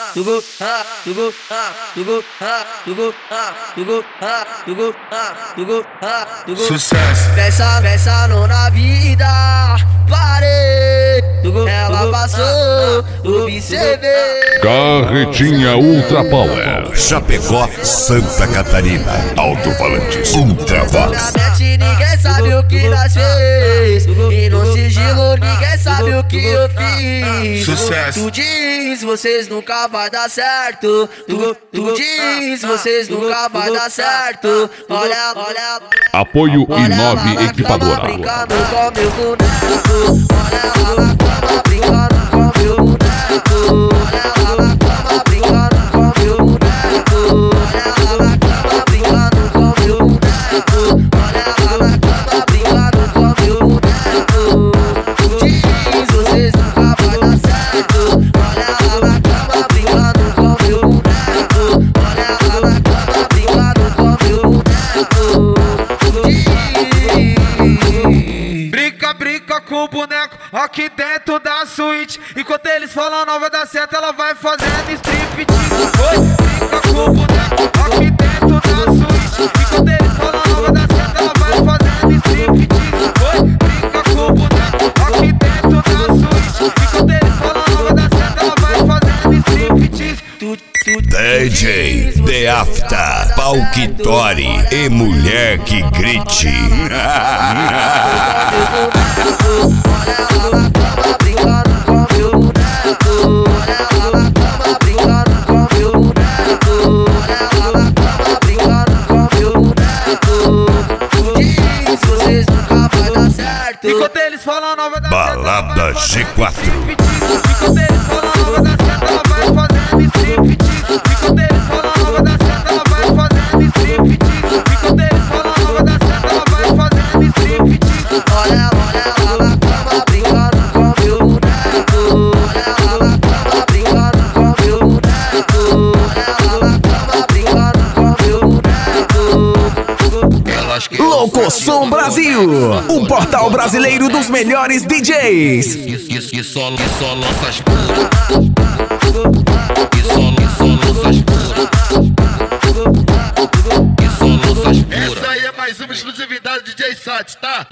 Sucesso. Pensando na vida, parei. Ela passou, observei. Carretinha Ultra Power. Chapecó, Santa Catarina. Alto-falantes Ultravox. Ninguém sabe o que nós fez. E no sigilo ninguém sabe o que eu fiz. Sucesso. Tu diz, vocês nunca vai dar certo. Tu diz, vocês nunca vai dar certo. Olha. Apoio I9 Equipadora. Brincando com meu boneco. Olha ela tava brincando com meu boneco. Olha ela tava brincando com meu boneco. Olha ela tava brincando com meu boneco. Olha ela tava brincando com meu boneco. Tu diz, vocês nunca vai dar certo. Olha ela tava brincando com meu boneco. Olha ela tava brincando com meu boneco. Tu diz. Brinca com o boneco aqui dentro da suíte. Enquanto eles falam não vai dar certo, ela vai fazendo striptease. Oi, brinca com o boneco aqui dentro da suíte. Enquanto eles falam não vai dar certo, ela vai fazendo striptease. Oi, brinca com o boneco aqui dentro da suíte. Enquanto eles falam não vai dar certo, ela vai fazendo striptease. DJ The Afta, Palquitori e mulher que grite. Enquanto eles falam não vai dar certo, Balada G4. enquanto eles falam não vai dar certo, ela vai fazendo striptease. Enquanto eles falam não vai dar certo, ela vai fazendo striptease. Enquanto eles falam não vai dar certo, ela vai fazendo striptease. Olha ela tava brincando com meu boneco. Olha ela tava brincando com meu boneco. Olha ela tava brincando com meu boneco. Locosom Brasil, o portal brasileiro dos melhores DJs. E só lança as puras. E só lança as puras. E só lança as puras. Essa aí é mais uma exclusividade do DJ Sat, tá?